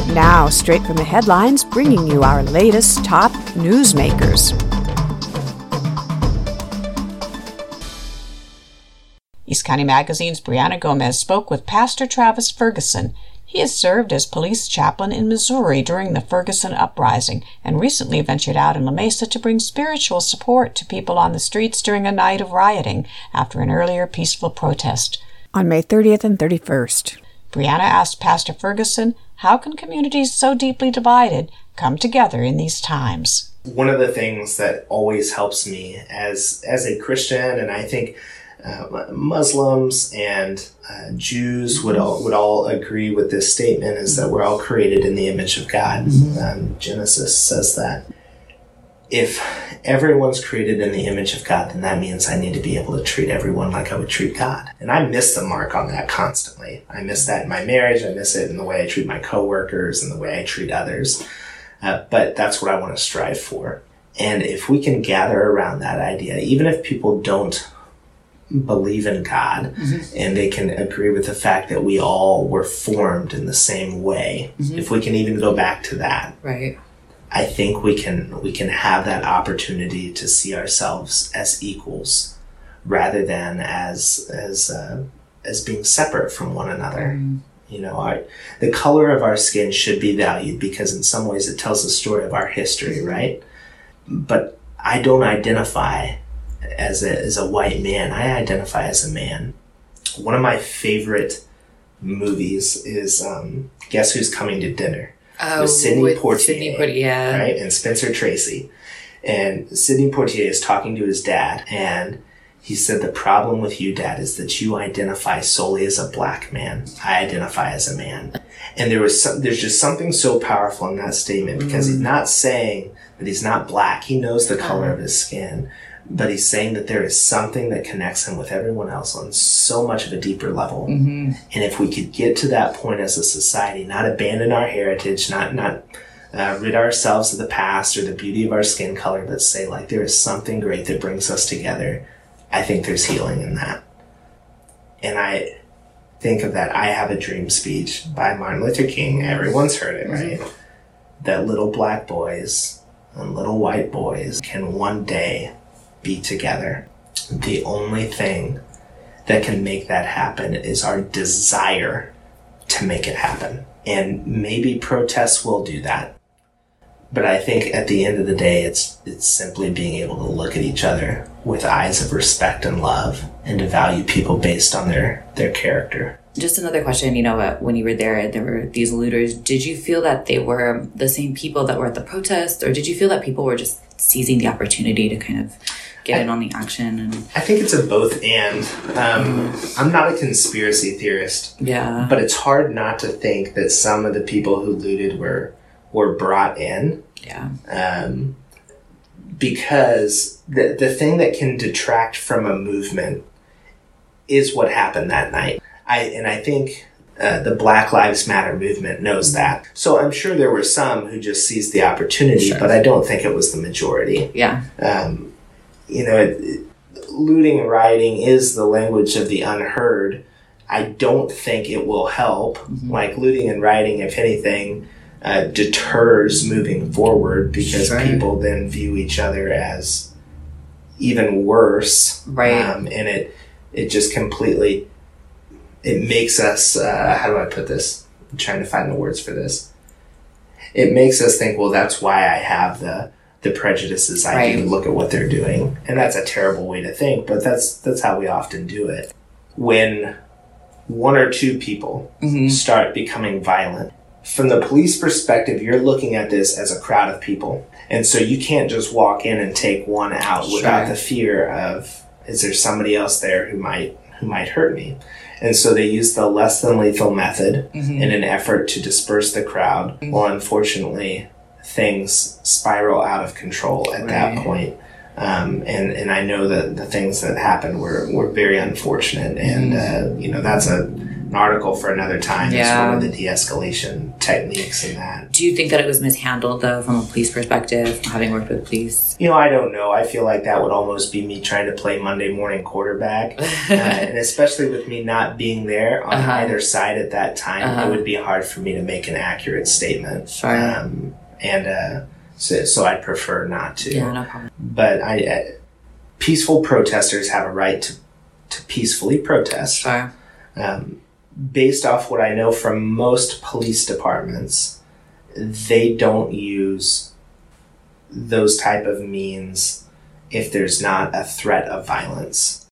Now, straight from the headlines, bringing you our latest top newsmakers. East County Magazine's Brianna Gomez spoke with Pastor Travis Ferguson. He has served as police chaplain in Missouri during the Ferguson uprising and recently ventured out in La Mesa to bring spiritual support to people on the streets during a night of rioting after an earlier peaceful protest on May 30th and 31st. Brianna asked Pastor Ferguson, how can communities so deeply divided come together in these times? One of the things that always helps me as a Christian, and I think Muslims and Jews would all agree with this statement, is that we're all created in the image of God. Genesis says that. If everyone's created in the image of God, then that means I need to be able to treat everyone like I would treat God. And I miss the mark on that constantly. I miss that in my marriage. I miss it in the way I treat my coworkers and the way I treat others. But that's what I want to strive for. And if we can gather around that idea, even if people don't believe in God, and they can agree with the fact that we all were formed in the same way, if we can even go back to that, right, I think we can have that opportunity to see ourselves as equals rather than as being separate from one another. You know, the color of our skin should be valued because in some ways it tells the story of our history, right? But I don't identify as a white man. I identify as a man. One of my favorite movies is Guess Who's Coming to Dinner? With Sidney Poitier, right? And Spencer Tracy. And Sidney Poitier is talking to his dad, and he said, the problem with you, Dad, is that you identify solely as a black man. I identify as a man. And there's just something so powerful in that statement because he's not saying that he's not black. He knows the color of his skin. But he's saying that there is something that connects him with everyone else on so much of a deeper level. And if we could get to that point as a society, not abandon our heritage, not rid ourselves of the past or the beauty of our skin color, but say, like, there is something great that brings us together, I think there's healing in that. And I think of that I Have a Dream speech by Martin Luther King. Everyone's heard it, right? That little black boys and little white boys can one day be together. The only thing that can make that happen is our desire to make it happen. And maybe protests will do that. But I think at the end of the day, it's simply being able to look at each other with eyes of respect and love and to value people based on their character. Just another question, you know, when you were there were these looters. Did you feel that they were the same people that were at the protest, or did you feel that people were just seizing the opportunity to kind of get in on the action? And I think it's a both and. I'm not a conspiracy theorist. Yeah. But it's hard not to think that some of the people who looted were brought in. Yeah. Because the thing that can detract from a movement is what happened that night. I think the Black Lives Matter movement knows that. So I'm sure there were some who just seized the opportunity, but I don't think it was the majority. Yeah. You know, looting and rioting is the language of the unheard. I don't think it will help. Like, looting and rioting, if anything, deters moving forward because people then view each other as even worse. Right. And it just completely, it makes us, how do I put this? I'm trying to find the words for this. It makes us think, well, that's why I have the prejudices I do, look at what they're doing. And that's a terrible way to think, but that's how we often do it. When one or two people start becoming violent, from the police perspective, you're looking at this as a crowd of people. And so you can't just walk in and take one out without the fear of, is there somebody else there who might hurt me? And so they use the less than lethal method in an effort to disperse the crowd. Well, unfortunately, things spiral out of control at that point. And I know that the things that happened were very unfortunate. And, you know, that's an article for another time. Yeah. It's one of the de-escalation techniques in that. Do you think that it was mishandled, though, from a police perspective, having worked with police? I don't know. I feel like that would almost be me trying to play Monday morning quarterback. And especially with me not being there on either side at that time, it would be hard for me to make an accurate statement. Sure. So I'd prefer not to. Yeah, no problem. But peaceful protesters have a right to peacefully protest. Sure. Based off what I know from most police departments, they don't use those type of means if there's not a threat of violence.